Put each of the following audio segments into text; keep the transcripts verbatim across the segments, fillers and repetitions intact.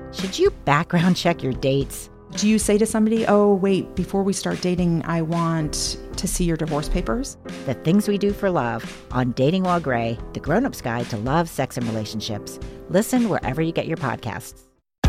Should you background check your dates? Do you say to somebody, oh, wait, before we start dating, I want to see your divorce papers? The Things We Do for Love on Dating While Gray, the grown-up's guide to love, sex, and relationships. Listen wherever you get your podcasts.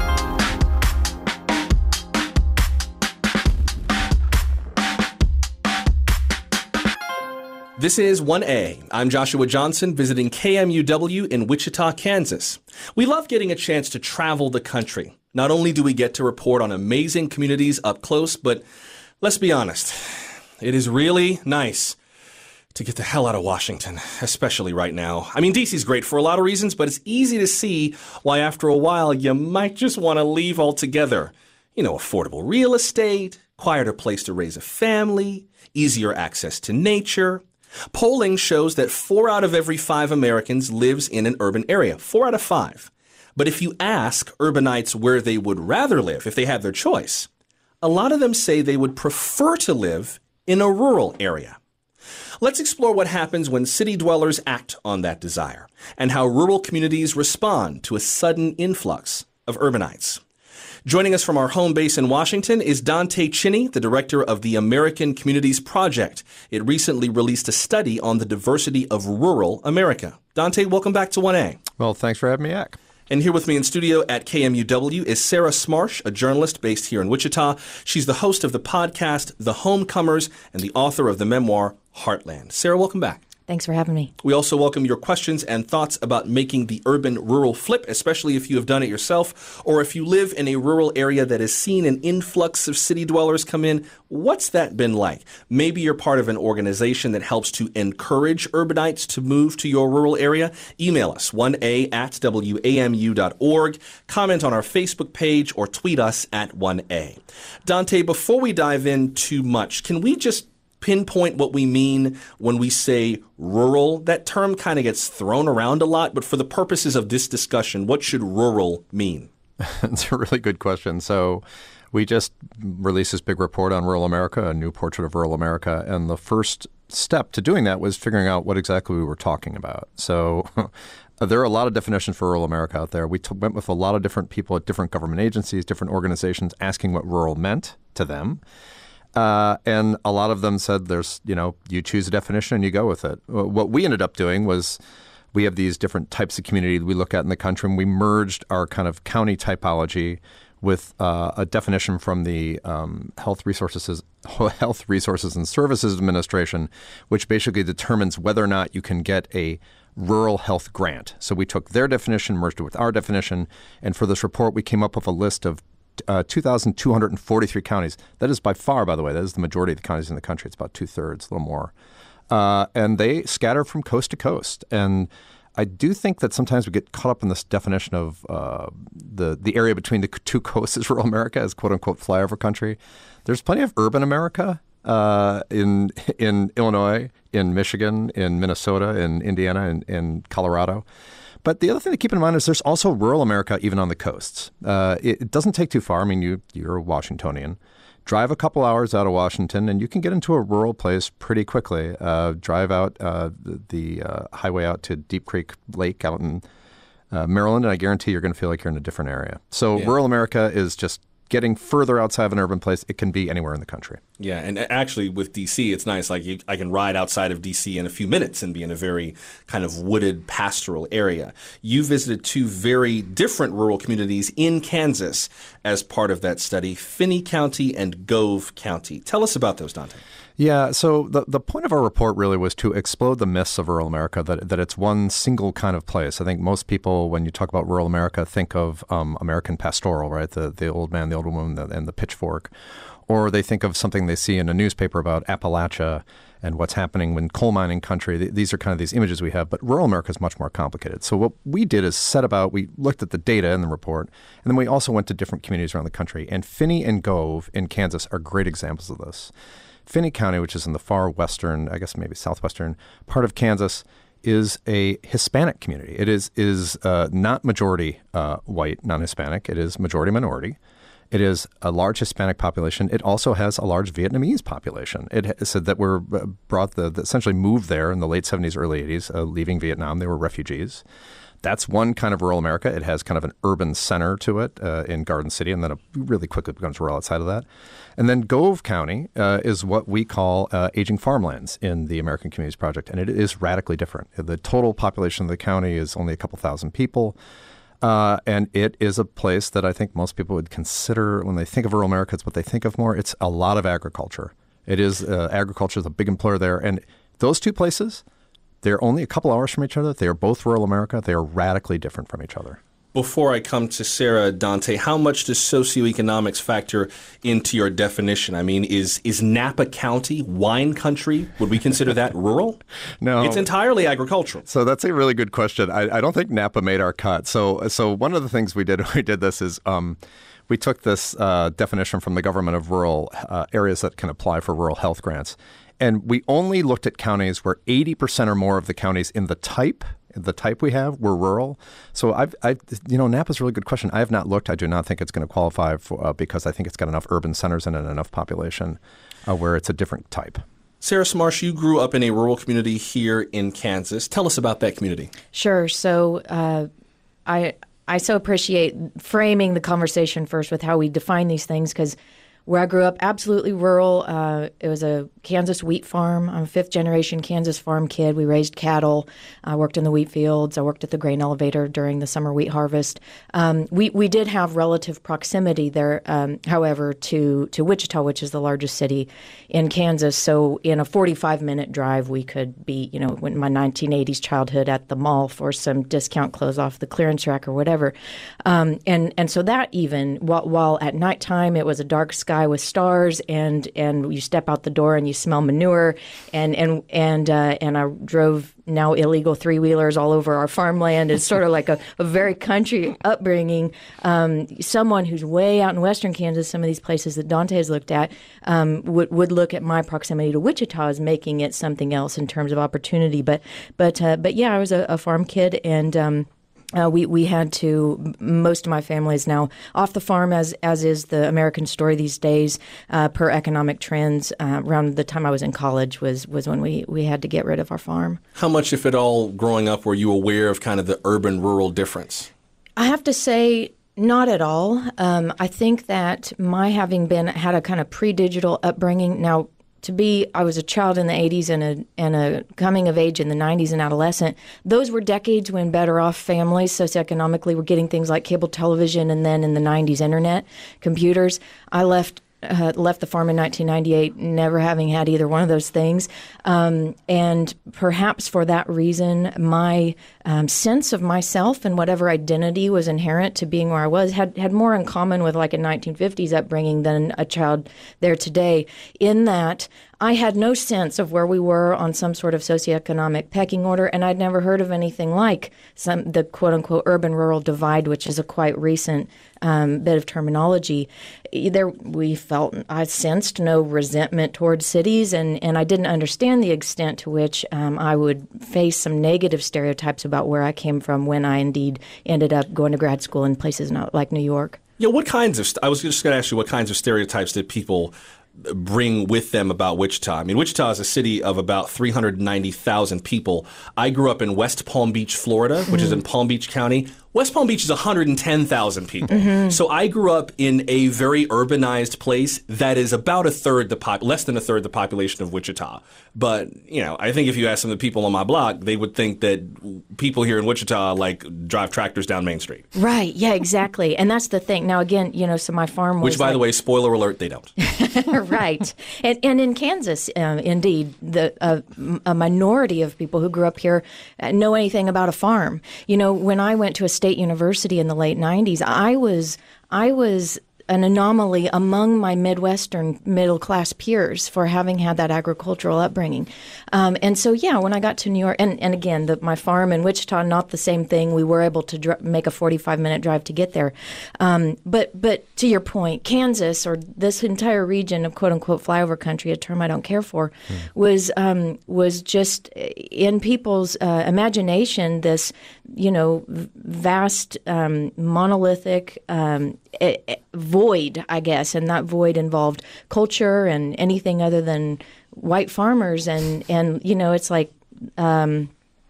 This is one A. I'm Joshua Johnson, visiting K M U W in Wichita, Kansas. We love getting a chance to travel the country. Not only do we get to report on amazing communities up close, but let's be honest, it is really nice to get the hell out of Washington, especially right now. I mean, D C's great for a lot of reasons, but it's easy to see why after a while you might just want to leave altogether. You know, affordable real estate, quieter place to raise a family, easier access to nature. Polling shows that four out of every five Americans lives in an urban area. Four out of five. But if you ask urbanites where they would rather live if they had their choice, a lot of them say they would prefer to live in a rural area. Let's explore what happens when city dwellers act on that desire and how rural communities respond to a sudden influx of urbanites. Joining us from our home base in Washington is Dante Chinny, the director of the American Communities Project. It recently released a study on the diversity of rural America. Dante, welcome back to one A. Well, thanks for having me back. And here with me in studio at K M U W is Sarah Smarsh, a journalist based here in Wichita. She's the host of the podcast The Homecomers and the author of the memoir Heartland. Sarah, welcome back. Thanks for having me. We also welcome your questions and thoughts about making the urban-rural flip, especially if you have done it yourself, or if you live in a rural area that has seen an influx of city dwellers come in. What's that been like? Maybe you're part of an organization that helps to encourage urbanites to move to your rural area. Email us, one A at W A M U dot org. Comment on our Facebook page or tweet us at one A. Dante, before we dive in too much, can we just pinpoint what we mean when we say rural? That term kind of gets thrown around a lot, but for the purposes of this discussion, what should rural mean? It's a really good question. So we just released this big report on rural America, a new portrait of rural America, and the first step to doing that was figuring out what exactly we were talking about. So there are a lot of definitions for rural America out there. We t- went with a lot of different people at different government agencies, different organizations, asking what rural meant to them. Uh, and a lot of them said there's, you know, you choose a definition and you go with it. What we ended up doing was we have these different types of community we look at in the country, and we merged our kind of county typology with uh, a definition from the um, Health Resources Health Resources and Services Administration, which basically determines whether or not you can get a rural health grant. So we took their definition, merged it with our definition, and for this report we came up with a list of Uh, two thousand two hundred forty-three counties. That is by far, by the way, that is the majority of the counties in the country. It's about two-thirds, a little more. Uh, and they scatter from coast to coast. And I do think that sometimes we get caught up in this definition of uh, the, the area between the two coasts is rural America as quote-unquote flyover country. There's plenty of urban America uh, in in Illinois, in Michigan, in Minnesota, in Indiana, in, in Colorado. But the other thing to keep in mind is there's also rural America even on the coasts. Uh, it, it doesn't take too far. I mean, you, you're a Washingtonian. Drive a couple hours out of Washington, and you can get into a rural place pretty quickly. Uh, drive out uh, the, the uh, highway out to Deep Creek Lake out in uh, Maryland, and I guarantee you're going to feel like you're in a different area. So yeah. Rural America is just getting further outside of an urban place. It can be anywhere in the country. Yeah, and actually with D C, it's nice. Like you, I can ride outside of D C in a few minutes and be in a very kind of wooded pastoral area. You visited two very different rural communities in Kansas as part of that study, Finney County and Gove County. Tell us about those, Dante. Yeah, so the the point of our report really was to explode the myths of rural America, that that it's one single kind of place. I think most people, when you talk about rural America, think of um, American pastoral, right? The the old man, the old woman, the, and the pitchfork. Or they think of something they see in a newspaper about Appalachia and what's happening in coal mining country. These are kind of these images we have, but rural America is much more complicated. So what we did is set about, we looked at the data in the report, and then we also went to different communities around the country. And Finney and Gove in Kansas are great examples of this. Finney County, which is in the far western, I guess maybe southwestern part of Kansas, is a Hispanic community. It is is uh, not majority uh, white, non-Hispanic. It is majority minority. It is a large Hispanic population. It also has a large Vietnamese population. It said that were brought the, the essentially moved there in the late seventies, early eighties, uh, leaving Vietnam. They were refugees. That's one kind of rural America. It has kind of an urban center to it uh, in Garden City, and then it really quickly becomes rural outside of that. And then Gove County uh, is what we call uh, aging farmlands in the American Communities Project, and it is radically different. The total population of the county is only a couple thousand people, uh, and it is a place that I think most people would consider, when they think of rural America, it's what they think of more. It's a lot of agriculture. It is uh, agriculture is a big employer there, and those two places, they're only a couple hours from each other. They are both rural America. They are radically different from each other. Before I come to Sarah, Dante, how much does socioeconomics factor into your definition? I mean, is is Napa County wine country? Would we consider that rural? No. It's entirely agricultural. So that's a really good question. I, I don't think Napa made our cut. So so one of the things we did when we did this is um, we took this uh, definition from the government of rural uh, areas that can apply for rural health grants. And we only looked at counties where eighty percent or more of the counties in the type, the type we have, were rural. So I've, I've you know, Napa's a really good question. I have not looked. I do not think it's going to qualify for, uh, because I think it's got enough urban centers and enough population uh, where it's a different type. Sarah Smarsh, you grew up in a rural community here in Kansas. Tell us about that community. Sure. So uh, I I so appreciate framing the conversation first with how we define these things, because where I grew up, absolutely rural. Uh, it was a Kansas wheat farm. I'm a fifth-generation Kansas farm kid. We raised cattle. I worked in the wheat fields. I worked at the grain elevator during the summer wheat harvest. Um, we we did have relative proximity there, um, however, to, to Wichita, which is the largest city in Kansas. So in a forty-five minute drive, we could be, you know, in my nineteen eighties childhood at the mall for some discount clothes off the clearance rack or whatever. Um, and, and so that even, while, while at nighttime it was a dark sky with stars, and and you step out the door and you smell manure, and and and uh, and I drove now illegal three wheelers all over our farmland. It's sort of like a, a very country upbringing. Um, someone who's way out in western Kansas, some of these places that Dante has looked at, um, would would look at my proximity to Wichita as making it something else in terms of opportunity. But but uh, but yeah, I was a, a farm kid, and Um, Uh, we, we had to, most of my family is now off the farm, as as is the American story these days, uh, per economic trends. Uh, around the time I was in college was, was when we, we had to get rid of our farm. How much, if at all, growing up, were you aware of kind of the urban-rural difference? I have to say, not at all. Um, I think that my having been, had a kind of pre-digital upbringing. Now, to be, I was a child in the eighties and a and a coming of age in the nineties and adolescent. Those were decades when better off families socioeconomically were getting things like cable television, and then in the nineties, internet, computers. I left uh, left the farm in nineteen ninety-eight, never having had either one of those things. Um, and perhaps for that reason, my um, sense of myself and whatever identity was inherent to being where I was had, had more in common with like a nineteen fifties upbringing than a child there today, in that I had no sense of where we were on some sort of socioeconomic pecking order, and I'd never heard of anything like some the quote-unquote urban-rural divide, which is a quite recent um, bit of terminology. There, we felt, I sensed no resentment towards cities, and, and I didn't understand the extent to which um, I would face some negative stereotypes about where I came from when I indeed ended up going to grad school in places not, like New York. Yeah, what kinds of, I was just going to ask you, what kinds of stereotypes did people bring with them about Wichita? I mean, Wichita is a city of about three hundred ninety thousand people. I grew up in West Palm Beach, Florida, which mm-hmm. is in Palm Beach County. West Palm Beach is one hundred ten thousand people. Mm-hmm. So I grew up in a very urbanized place that is about a third the pop, less than a third the population of Wichita. But, you know, I think if you ask some of the people on my block, they would think that people here in Wichita like drive tractors down Main Street. Right. Yeah, exactly. And that's the thing. Now, again, you know, so my farm was Which, by like, the way, spoiler alert, they don't. Right. And, and in Kansas, um, indeed, the uh, a minority of people who grew up here know anything about a farm. You know, when I went to a state university in the late nineties, I was I was an anomaly among my Midwestern middle-class peers for having had that agricultural upbringing. Um, and so, yeah, when I got to New York, and, and again, the, my farm in Wichita, not the same thing. We were able to dr- make a forty-five minute drive to get there. Um, but but to your point, Kansas, or this entire region of quote-unquote flyover country, a term I don't care for, mm. was um, was just in people's uh, imagination this, you know, vast, um, monolithic um, a, a void, I guess, and that void involved culture and anything other than white farmers, and, and you know, it's like um,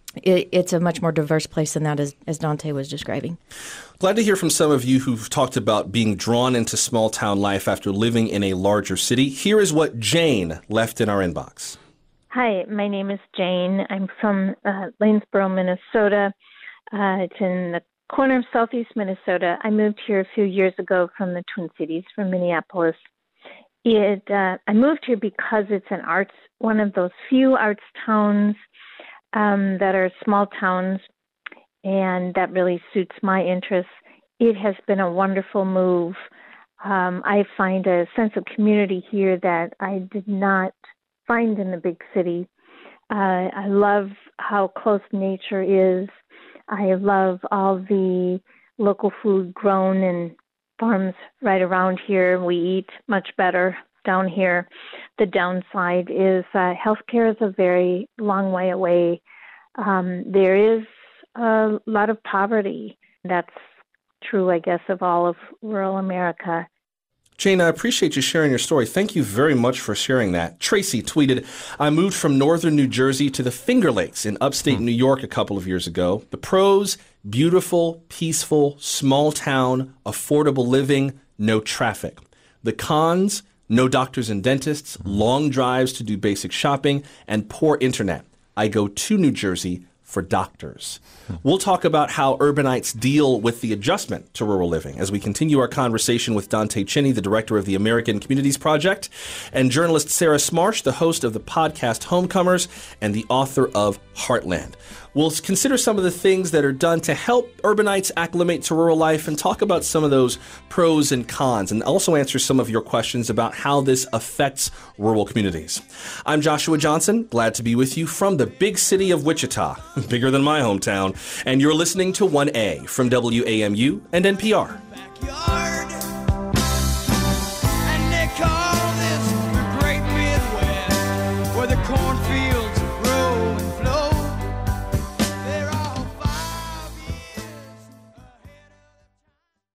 it, it's a much more diverse place than that, as, as Dante was describing. Glad to hear from some of you who've talked about being drawn into small town life after living in a larger city. Here is what Jane left in our inbox. Hi, my name is Jane. I'm from uh, Lanesboro, Minnesota. Uh, it's in the corner of southeast Minnesota. I moved here a few years ago from the Twin Cities, from Minneapolis. It uh, I moved here because it's an arts, one of those few arts towns um, that are small towns, and that really suits my interests. It has been a wonderful move. Um, I find a sense of community here that I did not find in the big city. Uh, I love how close nature is. I love all the local food grown in farms right around here. We eat much better down here. The downside is uh, healthcare is a very long way away. Um, there is a lot of poverty. That's true, I guess, of all of rural America. Jane, I appreciate you sharing your story. Thank you very much for sharing that. Tracy tweeted, I moved from northern New Jersey to the Finger Lakes in upstate hmm. New York a couple of years ago. The pros, beautiful, peaceful, small town, affordable living, no traffic. The cons, no doctors and dentists, long drives to do basic shopping, and poor internet. I go to New Jersey for doctors. We'll talk about how urbanites deal with the adjustment to rural living as we continue our conversation with Dante Cheney, the director of the American Communities Project, and journalist Sarah Smarsh, the host of the podcast Homecomers and the author of Heartland. We'll consider some of the things that are done to help urbanites acclimate to rural life and talk about some of those pros and cons, and also answer some of your questions about how this affects rural communities. I'm Joshua Johnson, glad to be with you from the big city of Wichita, bigger than my hometown, and you're listening to one A from W A M U and N P R. Backyard. And they call this the Great Midwest, where the cornfields grow and flow. They're all five years ahead of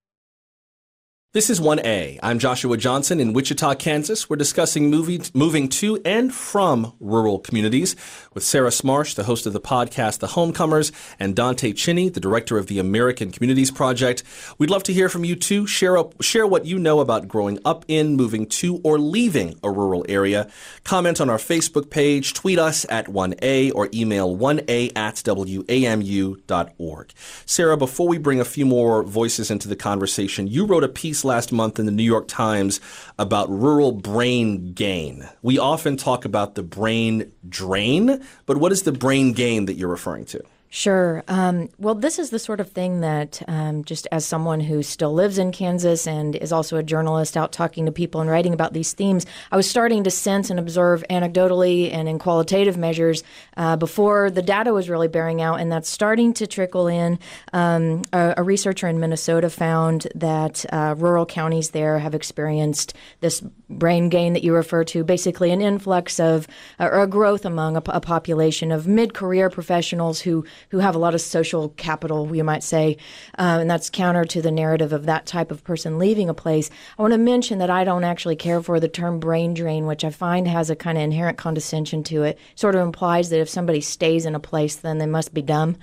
This is one A. I'm Joshua Johnson in Wichita, Kansas. We're discussing movie, moving to and from rural communities with Sarah Smarsh, the host of the podcast The Homecomers, and Dante Cheney, the director of the American Communities Project. We'd love to hear from you too. Share, up, share what you know about growing up in, moving to, or leaving a rural area. Comment on our Facebook page, tweet us at one A, or email one A at W A M U dot org. Sarah, before we bring a few more voices into the conversation, you wrote a piece last month in the New York Times about rural brain gain. We often talk about the brain drain, but what is the brain gain that you're referring to? Sure. Um, well, this is the sort of thing that um, just as someone who still lives in Kansas and is also a journalist out talking to people and writing about these themes, I was starting to sense and observe anecdotally and in qualitative measures uh, before the data was really bearing out, and that's starting to trickle in. Um, a, a researcher in Minnesota found that uh, rural counties there have experienced this brain gain that you refer to, basically an influx of uh, or a growth among a, a population of mid-career professionals who who have a lot of social capital, you might say, um, and that's counter to the narrative of that type of person leaving a place. I want to mention that I don't actually care for the term brain drain, which I find has a kind of inherent condescension to it. Sort of implies that if somebody stays in a place, then they must be dumb.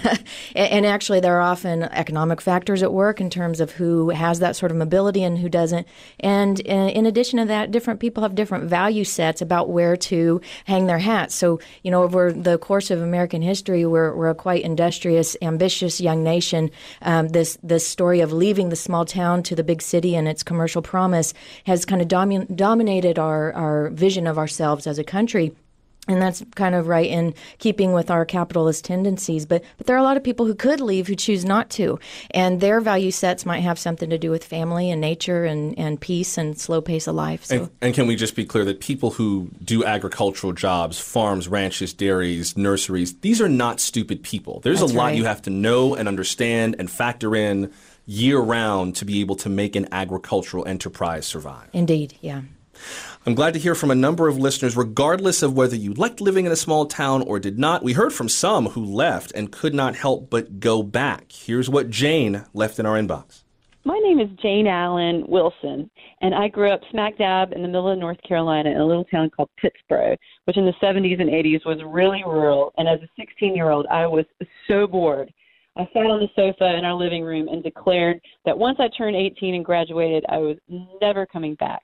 And actually, there are often economic factors at work in terms of who has that sort of mobility and who doesn't. And in addition to that, different people have different value sets about where to hang their hats. So, you know, over the course of American history, we're We're a quite industrious, ambitious young nation. Um, this this story of leaving the small town to the big city and its commercial promise has kind of domi- dominated our, our vision of ourselves as a country. And that's kind of right in keeping with our capitalist tendencies. But but there are a lot of people who could leave who choose not to. And their value sets might have something to do with family and nature and, and peace and slow pace of life. So. And, and can we just be clear that people who do agricultural jobs, farms, ranches, dairies, nurseries, these are not stupid people. There's that's a lot right. you have to know and understand and factor in year-round to be able to make an agricultural enterprise survive. Indeed, yeah. I'm glad to hear from a number of listeners, regardless of whether you liked living in a small town or did not. We heard from some who left and could not help but go back. Here's what Jane left in our inbox. My name is Jane Allen Wilson, and I grew up smack dab in the middle of North Carolina in a little town called Pittsburgh, which in the seventies and eighties was really rural. And as a sixteen-year-old, I was so bored. I sat on the sofa in our living room and declared that once I turned eighteen and graduated, I was never coming back.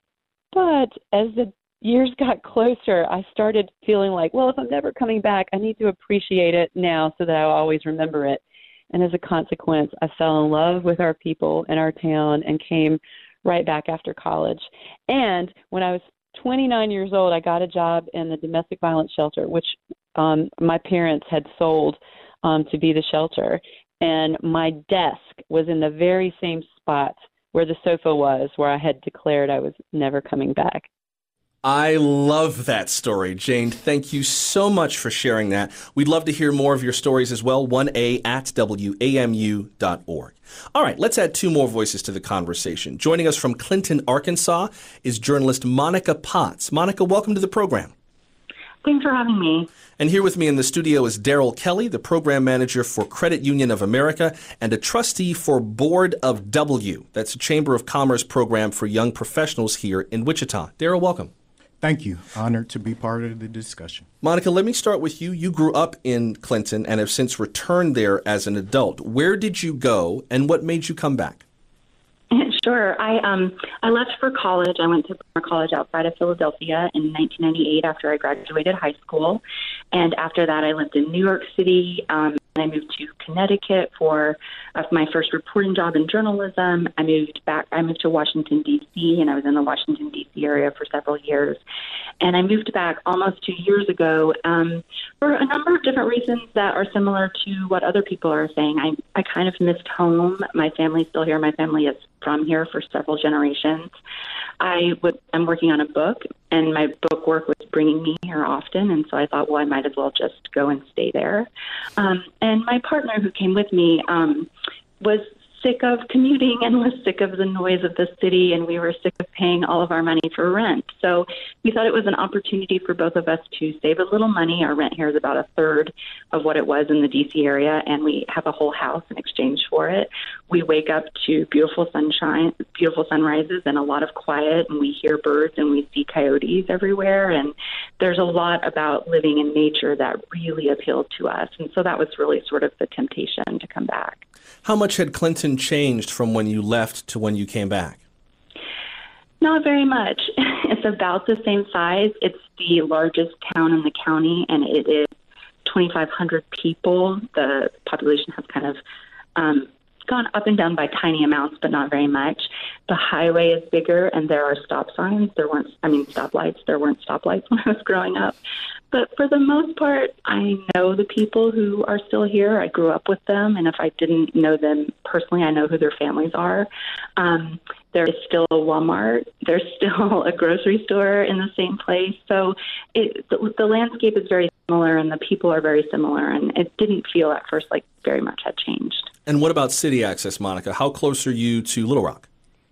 But as the years got closer, I started feeling like, well, if I'm never coming back, I need to appreciate it now so that I'll always remember it. And as a consequence, I fell in love with our people in our town and came right back after college. And when I was twenty-nine years old, I got a job in the domestic violence shelter, which um, my parents had sold um, to be the shelter. And my desk was in the very same spot where the sofa was, where I had declared I was never coming back. I love that story, Jane. Thank you so much for sharing that. We'd love to hear more of your stories as well, one A at W A M U dot org. All right, let's add two more voices to the conversation. Joining us from Clinton, Arkansas, is journalist Monica Potts. Monica, welcome to the program. Thanks for having me. And here with me in the studio is Daryl Kelly, the program manager for Credit Union of America and a trustee for Board of W. That's a Chamber of Commerce program for young professionals here in Wichita. Daryl, welcome. Thank you. Honored to be part of the discussion. Monica, let me start with you. You grew up in Clinton and have since returned there as an adult. Where did you go and what made you come back? Sure. I um I left for college. I went to Bryn College outside of Philadelphia in nineteen ninety-eight after I graduated high school. And after that, I lived in New York City. Um, I moved to Connecticut for uh, my first reporting job in journalism. I moved back. I moved to Washington, D C, and I was in the Washington, D C area for several years. And I moved back almost two years ago um, for a number of different reasons that are similar to what other people are saying. I, I kind of missed home. My family's still here. My family is from here for several generations. I would, I'm working on a book, and my book work was bringing me here often, and so I thought, well, I might as well just go and stay there. Um, and my partner who came with me um, was sick of commuting and was sick of the noise of the city, and we were sick of paying all of our money for rent. So we thought it was an opportunity for both of us to save a little money. Our rent here is about a third of what it was in the D C area, and we have a whole house in exchange for it. We wake up to beautiful sunshine, beautiful sunrises, and a lot of quiet, and we hear birds and we see coyotes everywhere. And there's a lot about living in nature that really appealed to us. And so that was really sort of the temptation to come back. How much had Clinton changed from when you left to when you came back? Not very much. It's about the same size. It's the largest town in the county, and it is twenty-five hundred people. The population has kind of um, gone up and down by tiny amounts, but not very much. The highway is bigger, and there are stop signs. There weren't, I mean, stoplights. There weren't stoplights when I was growing up. But for the most part, I know the people who are still here. I grew up with them, and if I didn't know them personally, I know who their families are. Um, there is still a Walmart. There's still a grocery store in the same place. So it, the, the landscape is very similar, and the people are very similar, and it didn't feel at first like very much had changed. And what about city access, Monica? How close are you to Little Rock?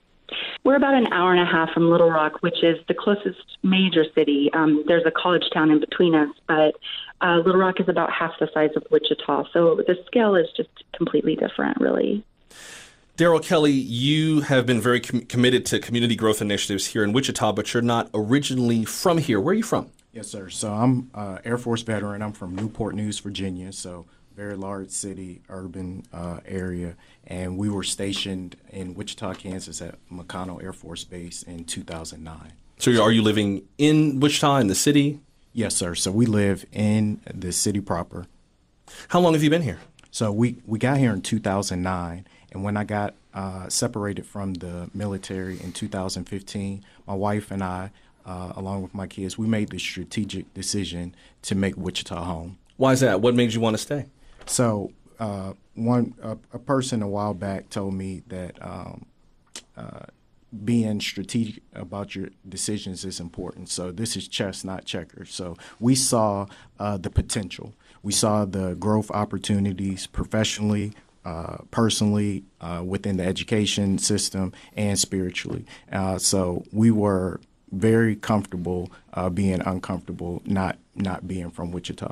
We're about an hour and a half from Little Rock, which is the closest major city. Um, there's a college town in between us, but uh, Little Rock is about half the size of Wichita. So the scale is just completely different, really. Daryl Kelly, you have been very com- committed to community growth initiatives here in Wichita, but you're not originally from here. Where are you from? Yes, sir. So I'm uh, Air Force veteran. I'm from Newport News, Virginia. So very large city, urban uh, area. And we were stationed in Wichita, Kansas at McConnell Air Force Base in two thousand nine. So are you living in Wichita, in the city? Yes, sir. So we live in the city proper. How long have you been here? So we, we got here in two thousand nine. And when I got uh, separated from the military in two thousand fifteen, my wife and I, uh, along with my kids, we made the strategic decision to make Wichita home. Why is that? What made you want to stay? So uh, one a, a person a while back told me that um, uh, being strategic about your decisions is important. So this is chess, not checkers. So we saw uh, the potential. We saw the growth opportunities professionally, uh, personally, uh, within the education system, and spiritually. Uh, so we were very comfortable uh, being uncomfortable, not not being from Wichita.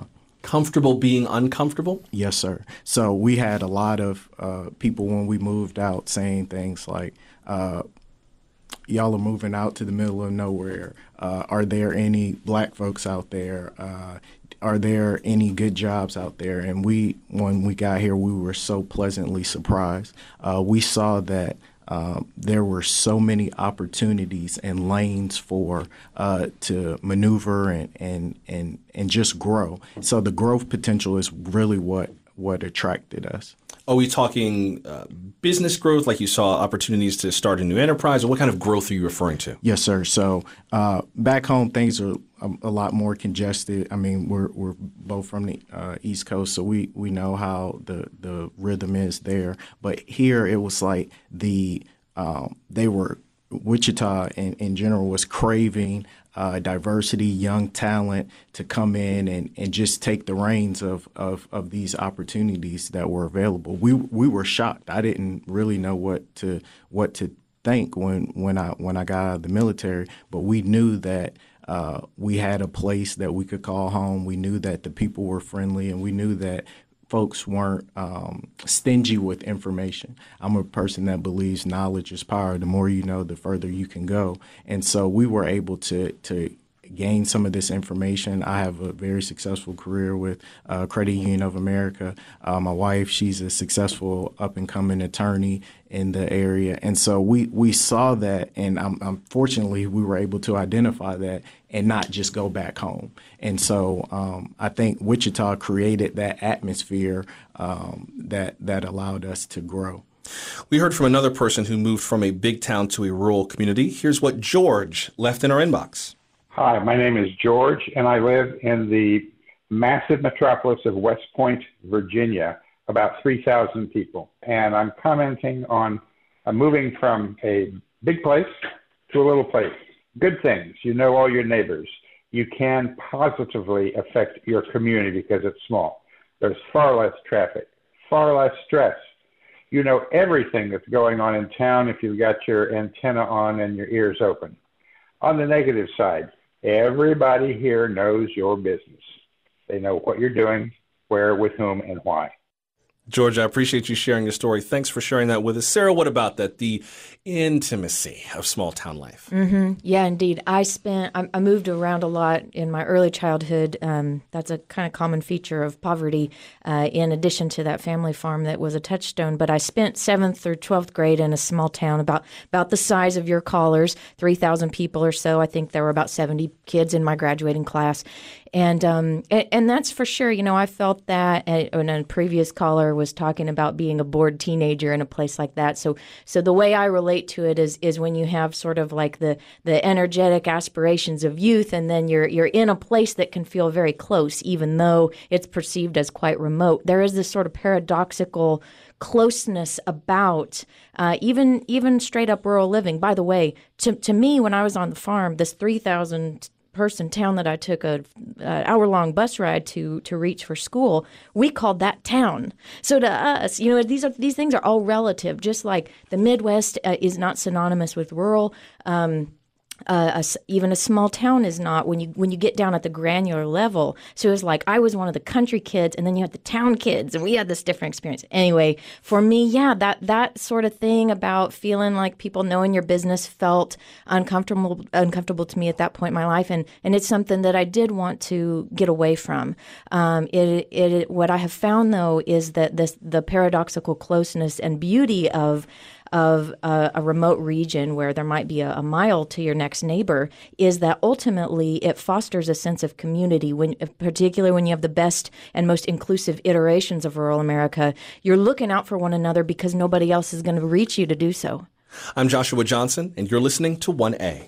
comfortable being uncomfortable? Yes, sir. So we had a lot of uh, people when we moved out saying things like, uh, y'all are moving out to the middle of nowhere. Uh, are there any black folks out there? Uh, are there any good jobs out there? And we, when we got here, we were so pleasantly surprised. Uh, we saw that Um, there were so many opportunities and lanes for uh, to maneuver and, and and and just grow. So the growth potential is really what what attracted us. Are we talking uh, business growth, like you saw opportunities to start a new enterprise, or what kind of growth are you referring to? Yes, sir. So uh, back home, things are a, a lot more congested. I mean, we're we're both from the uh, East Coast, so we, we know how the, the rhythm is there. But here, it was like the um, they were Wichita in, in general was craving uh, diversity, young talent to come in and, and just take the reins of, of, of these opportunities that were available. We we were shocked. I didn't really know what to what to think when when I when I got out of the military, but we knew that uh, we had a place that we could call home. We knew that the people were friendly, and we knew that folks weren't um, stingy with information. I'm a person that believes knowledge is power. The more you know, the further you can go. And so we were able to to gain some of this information. I have a very successful career with uh, Credit Union of America. Uh, my wife, she's a successful up-and-coming attorney in the area. And so we, we saw that, and um, unfortunately, we were able to identify that and not just go back home. And so um, I think Wichita created that atmosphere um, that that allowed us to grow. We heard from another person who moved from a big town to a rural community. Here's what George left in our inbox. Hi, my name is George, and I live in the massive metropolis of West Point, Virginia, about three thousand people. And I'm commenting on uh, moving from a big place to a little place. Good things. You know all your neighbors. You can positively affect your community because it's small. There's far less traffic, far less stress. You know everything that's going on in town if you've got your antenna on and your ears open. On the negative side, everybody here knows your business. They know what you're doing, where, with whom, and why. George, I appreciate you sharing your story. Thanks for sharing that with us. Sarah, what about that? The intimacy of small town life. Mm-hmm. Yeah, indeed. I spent, I, I moved around a lot in my early childhood. Um, that's a kind of common feature of poverty, uh, in addition to that family farm that was a touchstone. But I spent seventh through twelfth grade in a small town about, about the size of your callers, three thousand people or so. I think there were about seventy kids in my graduating class. And, um, and and that's for sure. You know, I felt that, and a previous caller was talking about being a bored teenager in a place like that. So so the way I relate to it is is when you have sort of like the the energetic aspirations of youth, and then you're you're in a place that can feel very close, even though it's perceived as quite remote. There is this sort of paradoxical closeness about uh, even even straight up rural living. By the way, to to me, when I was on the farm, this three thousand person town that I took a, a hour long bus ride to to reach for school, we called that town. So to us, you know, these are these things are all relative. Just like the Midwest uh, is not synonymous with rural. Um, Uh, a, even a small town is not when you when you get down at the granular level. So it was like I was one of the country kids, and then you had the town kids, and we had this different experience. Anyway, for me, yeah, that that sort of thing about feeling like people knowing your business felt uncomfortable uncomfortable to me at that point in my life, and and it's something that I did want to get away from. Um, it, it what I have found though is that this the paradoxical closeness and beauty of of uh, a remote region where there might be a, a mile to your next neighbor is that ultimately it fosters a sense of community. When, particularly when you have the best and most inclusive iterations of rural America, you're looking out for one another because nobody else is going to reach you to do so. I'm Joshua Johnson, and you're listening to one A.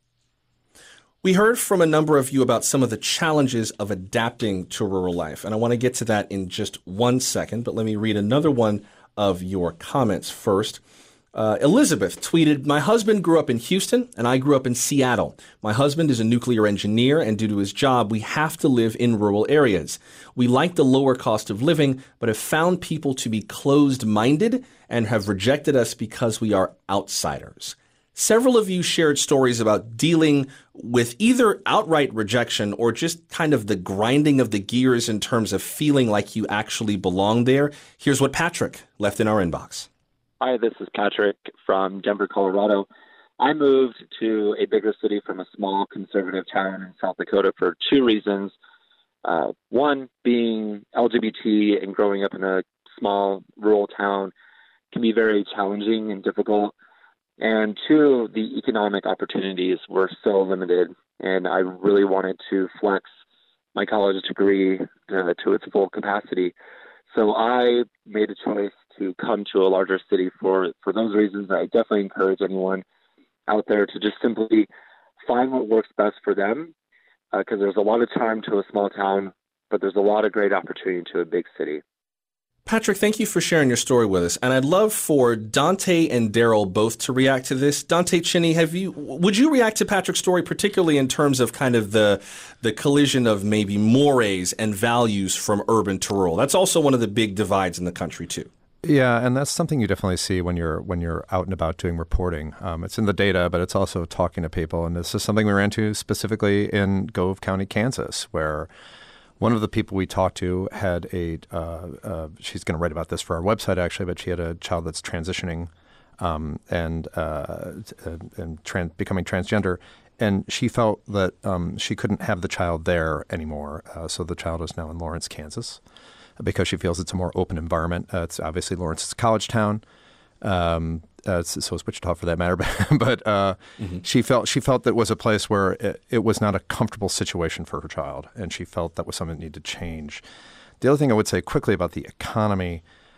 We heard from a number of you about some of the challenges of adapting to rural life, and I want to get to that in just one second, but let me read another one of your comments first. Uh, Elizabeth tweeted, "My husband grew up in Houston and I grew up in Seattle. My husband is a nuclear engineer, and due to his job, we have to live in rural areas. We like the lower cost of living, but have found people to be closed-minded and have rejected us because we are outsiders. Several of you shared stories about dealing with either outright rejection or just kind of the grinding of the gears in terms of feeling like you actually belong there. Here's what Patrick left in our inbox. Hi, this is Patrick from Denver, Colorado. I moved to a bigger city from a small conservative town in South Dakota for two reasons. Uh, one, being L G B T and growing up in a small rural town can be very challenging and difficult. And two, the economic opportunities were so limited, and I really wanted to flex my college degree uh, to its full capacity. So I made a choice to come to a larger city for, for those reasons. I definitely encourage anyone out there to just simply find what works best for them, because uh, there's a lot of time to a small town, but there's a lot of great opportunity to a big city. Patrick, thank you for sharing your story with us. And I'd love for Dante and Daryl both to react to this. Dante Chinny, have you, would you react to Patrick's story, particularly in terms of kind of the the collision of maybe mores and values from urban to rural? That's also one of the big divides in the country, too. Yeah, and that's something you definitely see when you're when you're out and about doing reporting. Um, it's in the data, but it's also talking to people. And this is something we ran into specifically in Gove County, Kansas, where one of the people we talked to had a, uh, uh, she's going to write about this for our website actually, but she had a child that's transitioning um, and uh, and trans- becoming transgender. And she felt that um, she couldn't have the child there anymore. Uh, so the child is now in Lawrence, Kansas, because she feels it's a more open environment. Uh, it's obviously Lawrence is a college town. Um, uh, so is Wichita for that matter, but, but uh, mm-hmm. she felt she felt that it was a place where it, it was not a comfortable situation for her child, and she felt that was something that needed to change. The other thing I would say quickly about the economy,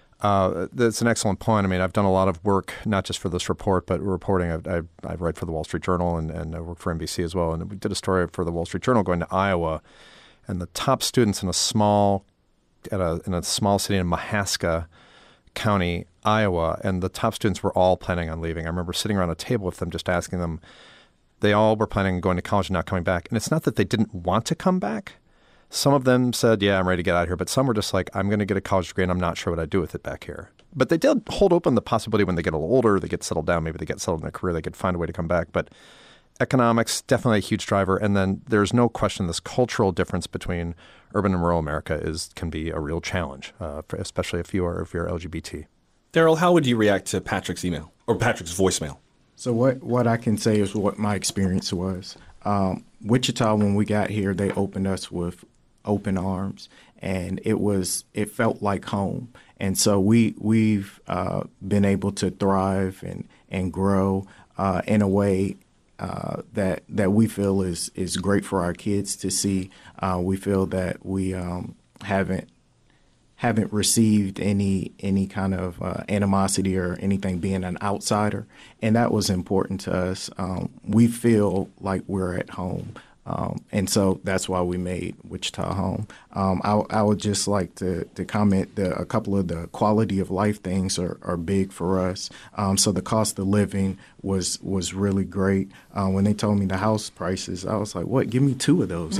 uh, that's an excellent point. I mean, I've done a lot of work, not just for this report, but reporting. I, I, I write for the Wall Street Journal, and, and I work for N B C as well, and we did a story for the Wall Street Journal going to Iowa, and the top students in a small at a in a small city in Mahaska County, Iowa, and the top students were all planning on leaving. I remember sitting around a table with them, just asking them. They all were planning on going to college and not coming back. And it's not that they didn't want to come back. Some of them said, yeah, I'm ready to get out of here. But some were just like, I'm going to get a college degree and I'm not sure what I'd do with it back here. But they did hold open the possibility when they get a little older, they get settled down, maybe they get settled in their career, they could find a way to come back. But economics, definitely a huge driver. And then there's no question this cultural difference between urban and rural America is can be a real challenge, uh, for, especially if you are if you're L G B T. Daryl, how would you react to Patrick's email or Patrick's voicemail? So what, what I can say is what my experience was. Um, Wichita, when we got here, they opened us with open arms, and it was it felt like home. And so we we've uh, been able to thrive and and grow uh, in a way Uh, that that we feel is is great for our kids to see. Uh, we feel that we um, haven't haven't received any any kind of uh, animosity or anything being an outsider, and that was important to us. Um, we feel like we're at home. Um, and so that's why we made Wichita home. Um, I, I would just like to, to comment that a couple of the quality of life things are, are big for us. Um, so the cost of living was was really great. Uh, when they told me the house prices, I was like, what? Give me two of those. I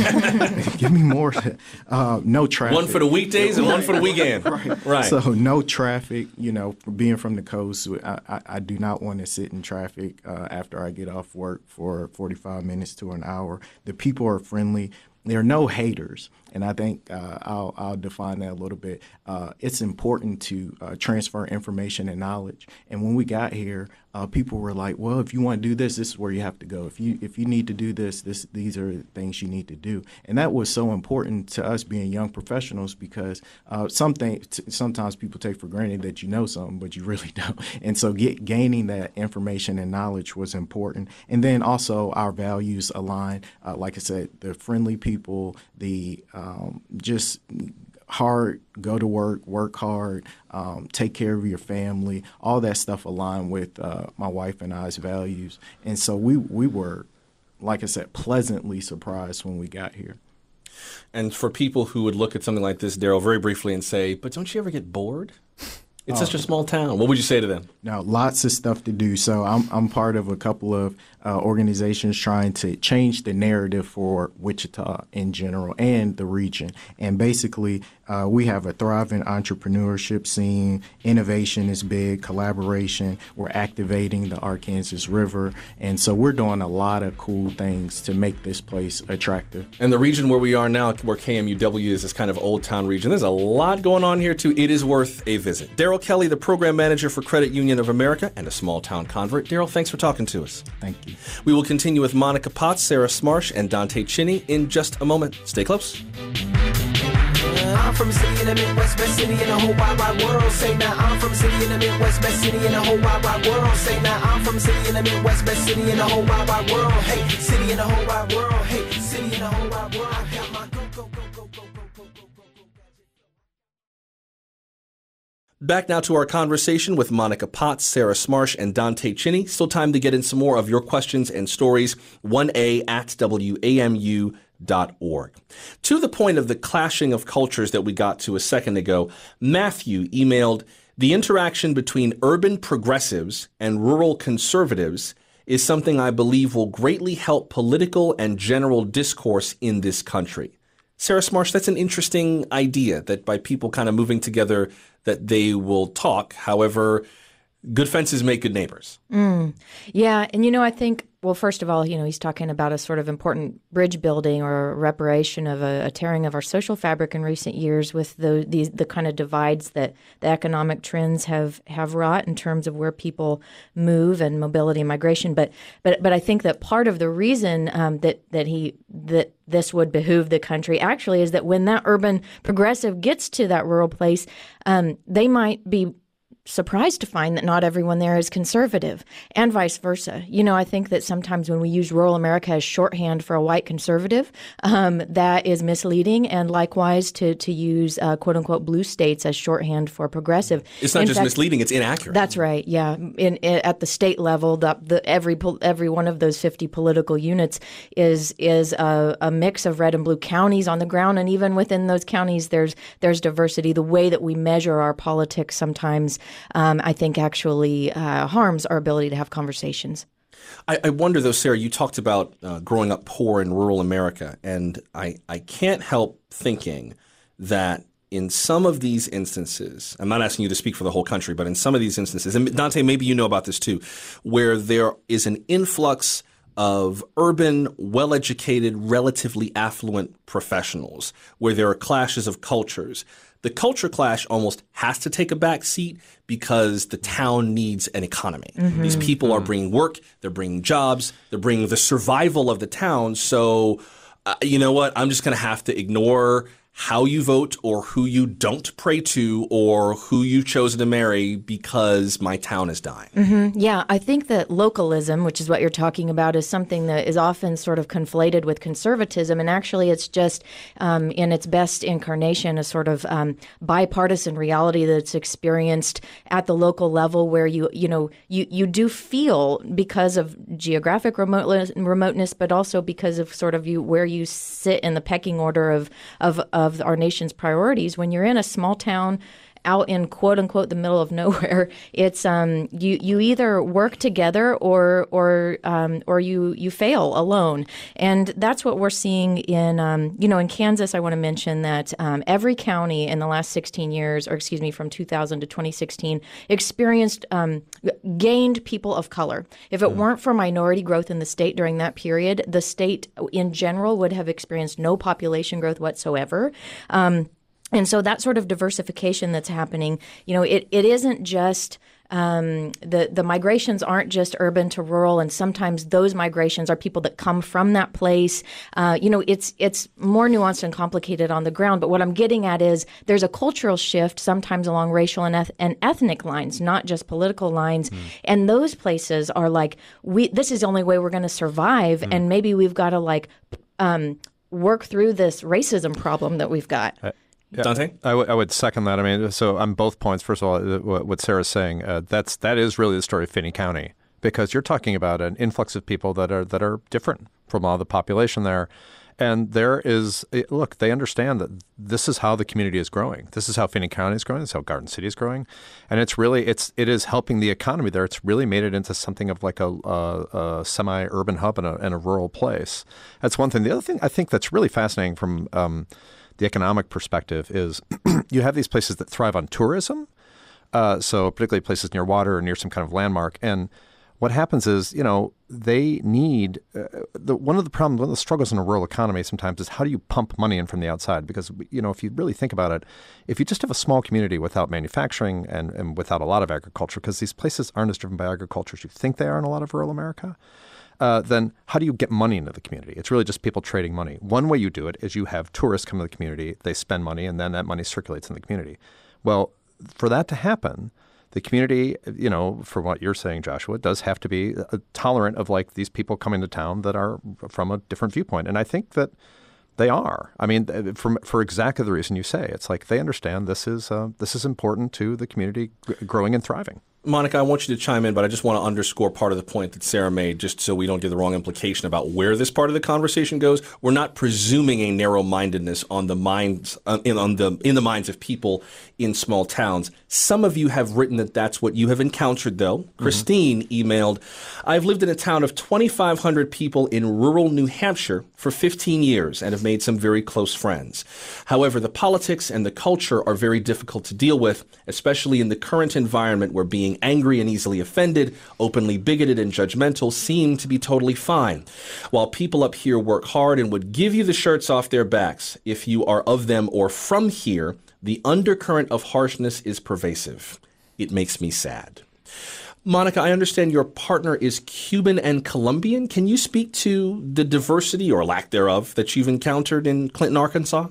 want, give me more. Uh, no traffic. One for the weekdays and right. one for the weekend. Right. Right. So no traffic. You know, for being from the coast, I, I, I do not want to sit in traffic uh, after I get off work for forty-five minutes to an hour. The people are friendly. There are no haters, and I think uh, I'll, I'll define that a little bit. Uh, it's important to uh, transfer information and knowledge. And when we got here, uh, people were like, "Well, if you want to do this, this is where you have to go. If you if you need to do this, this these are the things you need to do." And that was so important to us being young professionals because uh, some things, sometimes people take for granted that you know something, but you really don't. And so get, gaining that information and knowledge was important. And then also our values align. Uh, like I said, the friendly people. People, the um, just hard, go to work, work hard, um, take care of your family, all that stuff aligned with uh, my wife and I's values. And so we, we were, like I said, pleasantly surprised when we got here. And for people who would look at something like this, Daryl, very briefly and say, but don't you ever get bored? It's oh. such a small town. What would you say to them? Now, lots of stuff to do. So I'm I'm part of a couple of uh, organizations trying to change the narrative for Wichita in general and the region. And basically, uh, we have a thriving entrepreneurship scene. Innovation is big, collaboration. We're activating the Arkansas River. And so we're doing a lot of cool things to make this place attractive. And the region where we are now, where K M U W is, this kind of Old Town region, there's a lot going on here, too. It is worth a visit. Daryl Kelly, the program manager for Credit Union of America and a small town convert. Daryl, thanks for talking to us. Thank you. We will continue with Monica Potts, Sarah Smarsh, and Dante Chinny in just a moment. Stay close. I'm from a city in the Midwest, best city in the whole wide, wide world. Say now, I'm from a city in the Midwest, best city in the whole wide, wide world. Say now, I'm from a city in the Midwest, best city in the whole wide, wide world. Hey, city in the whole wide world. Hey, city in the whole wide world. I got my go, go, go, go, go, go, go, go, go, go. Back now to our conversation with Monica Potts, Sarah Smarsh, and Dante Chinny. Still time to get in some more of your questions and stories. one A at W A M U dot org. To the point of the clashing of cultures that we got to a second ago, Matthew emailed, the interaction between urban progressives and rural conservatives is something I believe will greatly help political and general discourse in this country. Sarah Smarsh, that's an interesting idea, that by people kind of moving together that they will talk. However, good fences make good neighbors. Mm. Yeah. And, you know, I think, well, first of all, you know, he's talking about a sort of important bridge building or reparation of a, a tearing of our social fabric in recent years with the, the the kind of divides that the economic trends have, have wrought in terms of where people move and mobility and migration. But but but I think that part of the reason um, that that he that this would behoove the country actually is that when that urban progressive gets to that rural place, um, they might be surprised to find that not everyone there is conservative, and vice versa. You know, I think that sometimes when we use rural America as shorthand for a white conservative, um, that is misleading, and likewise to to use uh, quote unquote blue states as shorthand for progressive. It's not in just fact, misleading; it's inaccurate. That's right. Yeah, in, in at the state level, the, the every every one of those fifty political units is is a, a mix of red and blue counties on the ground, and even within those counties, there's there's diversity. The way that we measure our politics sometimes, Um, I think actually uh, harms our ability to have conversations. I, I wonder, though, Sarah, you talked about uh, growing up poor in rural America, and I, I can't help thinking that in some of these instances, I'm not asking you to speak for the whole country, but in some of these instances, and Dante, maybe you know about this too, where there is an influx of urban, well-educated, relatively affluent professionals, where there are clashes of cultures. The culture clash almost has to take a back seat because the town needs an economy. Mm-hmm. These people are bringing work, they're bringing jobs, they're bringing the survival of the town. So, uh, you know what? I'm just going to have to ignore how you vote or who you don't pray to or who you've chosen to marry because my town is dying. Mm-hmm. Yeah, I think that localism, which is what you're talking about, is something that is often sort of conflated with conservatism. And actually, it's just um, in its best incarnation, a sort of um, bipartisan reality that's experienced at the local level where you, you know, you, you do feel because of geographic remoteness, remoteness, but also because of sort of you where you sit in the pecking order of, of, of of our nation's priorities. When you're in a small town out in quote unquote the middle of nowhere, it's um you you either work together or or um or you you fail alone, and that's what we're seeing in um you know in Kansas. I want to mention that um, every county in the last sixteen years, or excuse me, from two thousand to twenty sixteen, experienced um, gained people of color. If it mm. weren't for minority growth in the state during that period, the state in general would have experienced no population growth whatsoever. Um, And so that sort of diversification that's happening, you know, it, it isn't just um, the the migrations aren't just urban to rural, and sometimes those migrations are people that come from that place. Uh, you know, it's it's more nuanced and complicated on the ground. But what I'm getting at is there's a cultural shift sometimes along racial and, eth- and ethnic lines, not just political lines. Mm. And those places are like, we this is the only way we're going to survive, mm. and maybe we've got to like um, work through this racism problem that we've got. Uh- Yeah, Dante? I, w- I would second that. I mean, so on both points, first of all, what Sarah's saying, uh, that's that is really the story of Finney County, because you're talking about an influx of people that are that are different from all the population there. And there is, look, they understand that this is how the community is growing. This is how Phoenix County is growing. This is how Garden City is growing. And it's really, it's, it is helping the economy there. It's really made it into something of like a, a, a semi-urban hub and a, and a rural place. That's one thing. The other thing I think that's really fascinating from um, the economic perspective is you have these places that thrive on tourism. Uh, so particularly places near water or near some kind of landmark. And what happens is, you know, they need uh, the one of the problems, one of the struggles in a rural economy sometimes is how do you pump money in from the outside? Because, you know, if you really think about it, if you just have a small community without manufacturing and, and without a lot of agriculture, because these places aren't as driven by agriculture as you think they are in a lot of rural America, uh, then how do you get money into the community? It's really just people trading money. One way you do it is you have tourists come to the community, they spend money, and then that money circulates in the community. Well, for that to happen, the community, you know, for what you're saying, Joshua, does have to be tolerant of like these people coming to town that are from a different viewpoint. And I think that they are. I mean, for, for exactly the reason you say. It's like they understand this is uh, this is important to the community growing and thriving. Monica, I want you to chime in, but I just want to underscore part of the point that Sarah made, just so we don't give the wrong implication about where this part of the conversation goes. We're not presuming a narrow-mindedness on the minds uh, in on the in the minds of people in small towns. Some of you have written that that's what you have encountered, though. Mm-hmm. Christine emailed, "I've lived in a town of twenty-five hundred people in rural New Hampshire for fifteen years and have made some very close friends. However, the politics and the culture are very difficult to deal with, especially in the current environment where being angry and easily offended, openly bigoted and judgmental seem to be totally fine. While people up here work hard and would give you the shirts off their backs if you are of them or from here, the undercurrent of harshness is pervasive. It makes me sad." Monica, I understand your partner is Cuban and Colombian. Can you speak to the diversity or lack thereof that you've encountered in Clinton, Arkansas?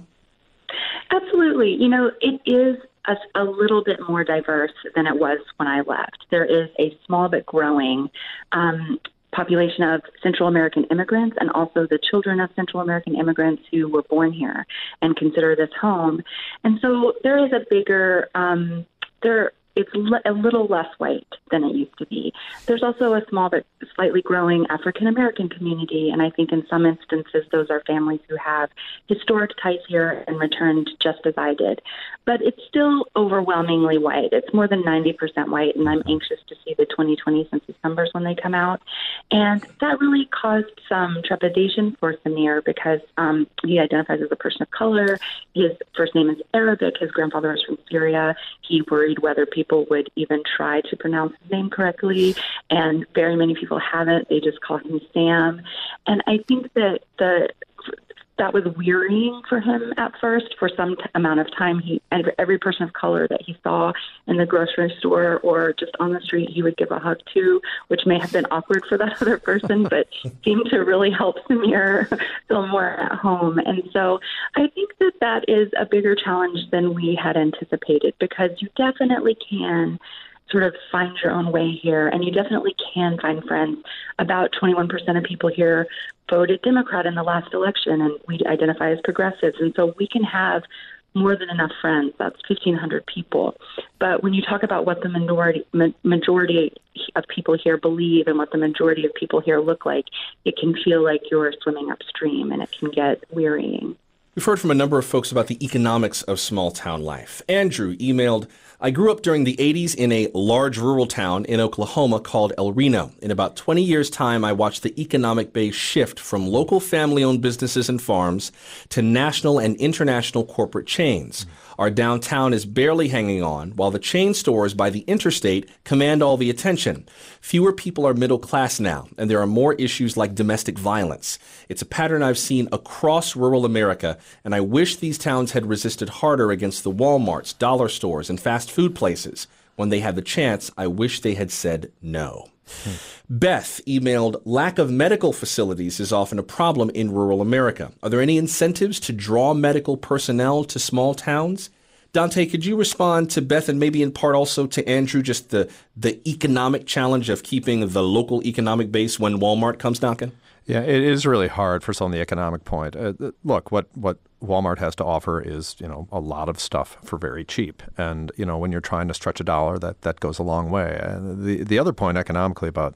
Absolutely. You know, it is a, a little bit more diverse than it was when I left. There is a small but growing um, population of Central American immigrants and also the children of Central American immigrants who were born here and consider this home. And so there is a bigger, um, there it's a little less white than it used to be. There's also a small but slightly growing African-American community, and I think in some instances those are families who have historic ties here and returned just as I did. But it's still overwhelmingly white. It's more than ninety percent white, and I'm anxious to see the twenty twenty census numbers when they come out. And that really caused some trepidation for Samir because um, he identifies as a person of color. His first name is Arabic. His grandfather is from Syria. He worried whether people People would even try to pronounce his name correctly, and very many people haven't. They just call him Sam. And I think that the that was wearying for him at first. For some t- amount of time, he and every person of color that he saw in the grocery store or just on the street, he would give a hug to, which may have been awkward for that other person, but seemed to really help Samir feel more at home. And so I think that that is a bigger challenge than we had anticipated, because you definitely can sort of find your own way here, and you definitely can find friends. About twenty-one percent of people here voted Democrat in the last election, and we identify as progressives, and so we can have more than enough friends. That's fifteen hundred people. But when you talk about what the minority ma- majority of people here believe and what the majority of people here look like, it can feel like you're swimming upstream, and it can get wearying. We've heard from a number of folks about the economics of small town life. Andrew emailed, "I grew up during the eighties in a large rural town in Oklahoma called El Reno. In about twenty years' time, I watched the economic base shift from local family-owned businesses and farms to national and international corporate chains. Our downtown is barely hanging on, while the chain stores by the interstate command all the attention. Fewer people are middle class now, and there are more issues like domestic violence. It's a pattern I've seen across rural America, and I wish these towns had resisted harder against the Walmarts, dollar stores, and fast food places. When they had the chance, I wish they had said no." Hmm. Beth emailed, "Lack of medical facilities is often a problem in rural America. Are there any incentives to draw medical personnel to small towns?" Dante, could you respond to Beth and maybe in part also to Andrew, just the, the economic challenge of keeping the local economic base when Walmart comes knocking? Yeah, it is really hard, first of all, on the economic point. Uh, look, what, what Walmart has to offer is, you know, a lot of stuff for very cheap. And, you know, when you're trying to stretch a dollar, that, that goes a long way. And the, the other point economically about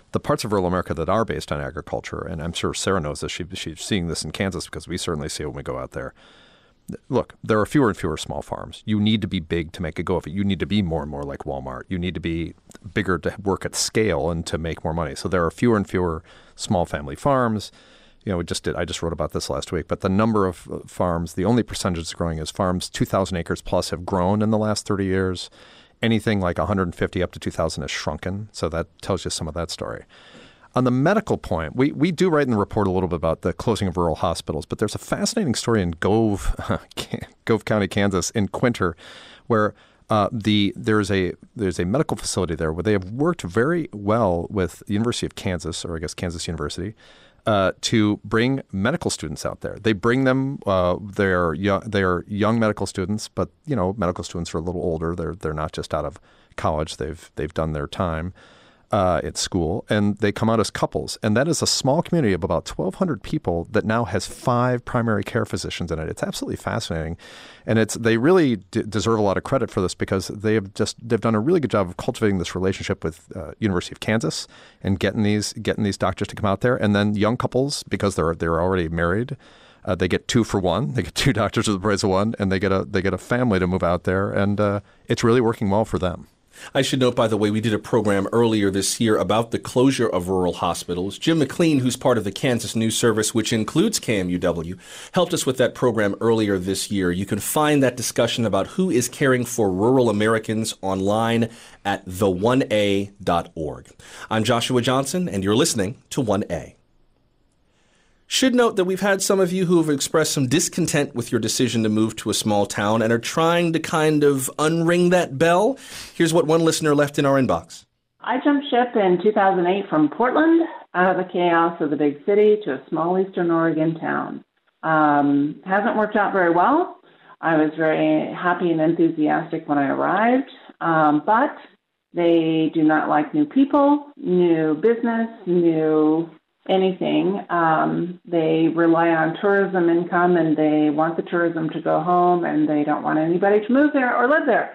the parts of rural America that are based on agriculture, and I'm sure Sarah knows this, she, she's seeing this in Kansas because we certainly see it when we go out there. Look, there are fewer and fewer small farms. You need to be big to make a go of it. You need to be more and more like Walmart. You need to be bigger to work at scale and to make more money. So there are fewer and fewer small family farms. You know, we just did, I just wrote about this last week, but the number of farms, the only percentage that's growing is farms two thousand acres plus have grown in the last thirty years. Anything like one hundred fifty up to two thousand has shrunken. So that tells you some of that story. On the medical point, we, we do write in the report a little bit about the closing of rural hospitals, but there's a fascinating story in Gove, Gove County, Kansas, in Quinter, where uh, the there's a there's a medical facility there where they have worked very well with the University of Kansas, or I guess Kansas University, uh, to bring medical students out there. They bring them; uh, they're young, they're young medical students, but you know, medical students are a little older. They're they're not just out of college; they've they've done their time Uh, at school, and they come out as couples. And that is a small community of about twelve hundred people that now has five primary care physicians in it. It's absolutely fascinating. And it's they really d- deserve a lot of credit for this because they have just they've done a really good job of cultivating this relationship with uh, University of Kansas and getting these getting these doctors to come out there. And then young couples, because they're they're already married, uh, they get two for one. They get two doctors for the price of one, and they get a they get a family to move out there, and uh, it's really working well for them. I should note, by the way, we did a program earlier this year about the closure of rural hospitals. Jim McLean, who's part of the Kansas News Service, which includes K M U W, helped us with that program earlier this year. You can find that discussion about who is caring for rural Americans online at the one a dot org. I'm Joshua Johnson, and you're listening to one A. Should note that we've had some of you who have expressed some discontent with your decision to move to a small town and are trying to kind of unring that bell. Here's what one listener left in our inbox. I jumped ship in two thousand eight from Portland, out of the chaos of the big city, to a small Eastern Oregon town. Um, hasn't worked out very well. I was very happy and enthusiastic when I arrived, um, but they do not like new people, new business, new anything. Um, they rely on tourism income, and they want the tourism to go home, and they don't want anybody to move there or live there.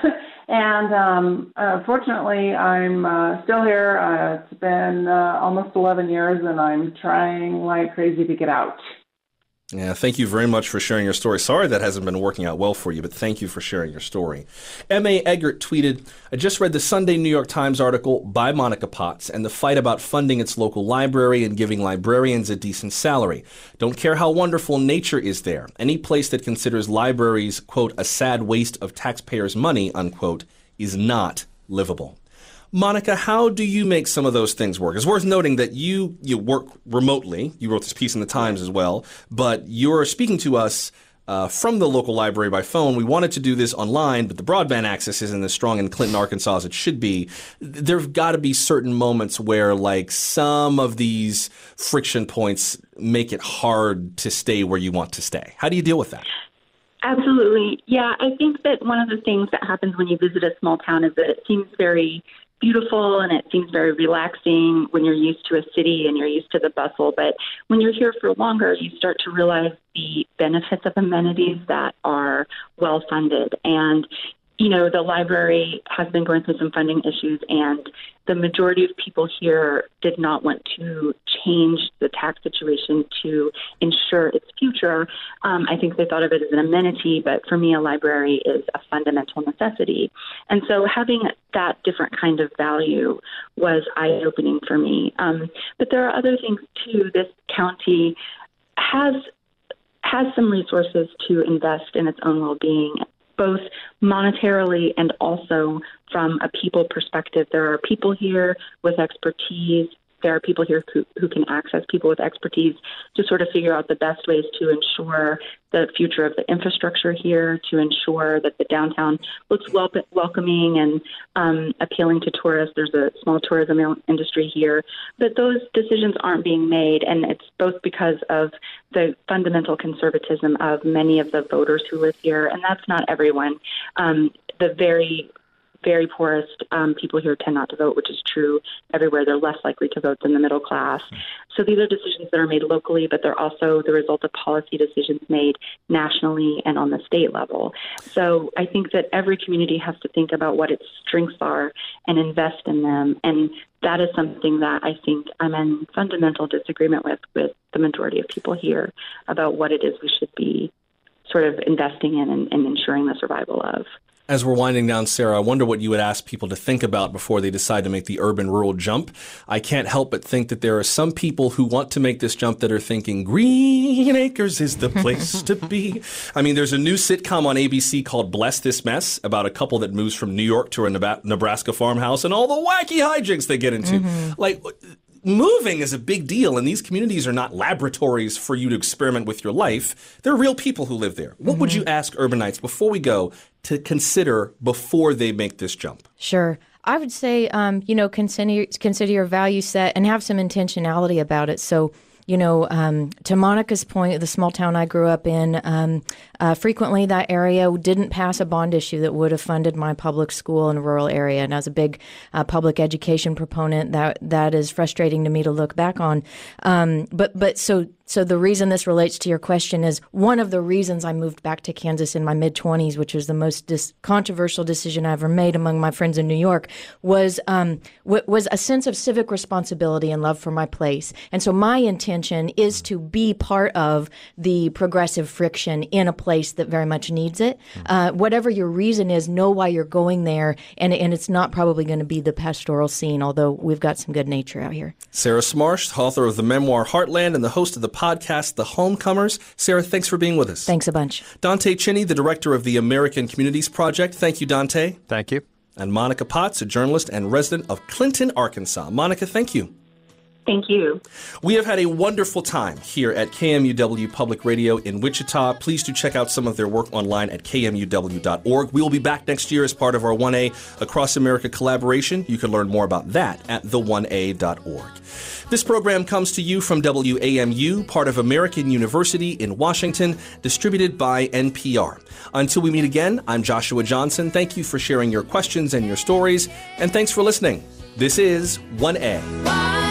and um, uh, fortunately, I'm uh, still here. Uh, it's been uh, almost eleven years, and I'm trying like crazy to get out. Yeah, thank you very much for sharing your story. Sorry that hasn't been working out well for you, but thank you for sharing your story. M A. Eggert tweeted, I just read the Sunday New York Times article by Monica Potts and the fight about funding its local library and giving librarians a decent salary. Don't care how wonderful nature is there. Any place that considers libraries, quote, a sad waste of taxpayers' money, unquote, is not livable. Monica, how do you make some of those things work? It's worth noting that you you work remotely. You wrote this piece in the Times as well, but you're speaking to us uh, from the local library by phone. We wanted to do this online, but the broadband access isn't as strong in Clinton, Arkansas as it should be. There've got to be certain moments where, like, some of these friction points make it hard to stay where you want to stay. How do you deal with that? Absolutely. Yeah, I think that one of the things that happens when you visit a small town is that it seems very beautiful and it seems very relaxing when you're used to a city and you're used to the bustle. But when you're here for longer, you start to realize the benefits of amenities that are well funded. And, you know, the library has been going through some funding issues, and the majority of people here did not want to change the tax situation to ensure its future. Um, I think they thought of it as an amenity, but for me, a library is a fundamental necessity. And so having that different kind of value was eye-opening for me. Um, but there are other things, too. This county has has some resources to invest in its own well-being, both monetarily and also from a people perspective. There are people here with expertise. There are people here who, who can access people with expertise to sort of figure out the best ways to ensure the future of the infrastructure here, to ensure that the downtown looks wel- welcoming and um, appealing to tourists. There's a small tourism industry here. But those decisions aren't being made, and it's both because of the fundamental conservatism of many of the voters who live here, and that's not everyone. Um, the very very poorest um, people here tend not to vote, which is true everywhere. They're less likely to vote than the middle class. So these are decisions that are made locally, but they're also the result of policy decisions made nationally and on the state level. So I think that every community has to think about what its strengths are and invest in them. And that is something that I think I'm in fundamental disagreement with, with the majority of people here about what it is we should be sort of investing in and, and ensuring the survival of. As we're winding down, Sarah, I wonder what you would ask people to think about before they decide to make the urban-rural jump. I can't help but think that there are some people who want to make this jump that are thinking, Green Acres is the place to be. I mean, there's a new sitcom on A B C called Bless This Mess about a couple that moves from New York to a Nebraska farmhouse and all the wacky hijinks they get into. Mm-hmm. Like, moving is a big deal, and these communities are not laboratories for you to experiment with your life. They're real people who live there. What mm-hmm. would you ask urbanites before we go to consider before they make this jump? Sure. I would say, um, you know, consider, consider your value set and have some intentionality about it. So, you know, um, to Monica's point, the small town I grew up in, um, uh, frequently that area didn't pass a bond issue that would have funded my public school in a rural area. And as a big uh, public education proponent, that that is frustrating to me to look back on. Um, but but so so the reason this relates to your question is one of the reasons I moved back to Kansas in my mid-twenties, which was the most dis- controversial decision I ever made among my friends in New York, was um, w- was a sense of civic responsibility and love for my place. And so my intention is to be part of the progressive friction in a place that very much needs it. Uh, whatever your reason is, know why you're going there, and, and it's not probably going to be the pastoral scene, although we've got some good nature out here. Sarah Smarsh, author of the memoir Heartland and the host of the podcast The Homecomers. Sarah, thanks for being with us. Thanks a bunch. Dante Cheney, the director of the American Communities Project. Thank you, Dante. Thank you. And Monica Potts, a journalist and resident of Clinton, Arkansas. Monica, thank you. Thank you. We have had a wonderful time here at K M U W Public Radio in Wichita. Please do check out some of their work online at K M U W dot org. We will be back next year as part of our one A Across America collaboration. You can learn more about that at the one a dot org. This program comes to you from W A M U, part of American University in Washington, distributed by N P R. Until we meet again, I'm Joshua Johnson. Thank you for sharing your questions and your stories, and thanks for listening. This is one A.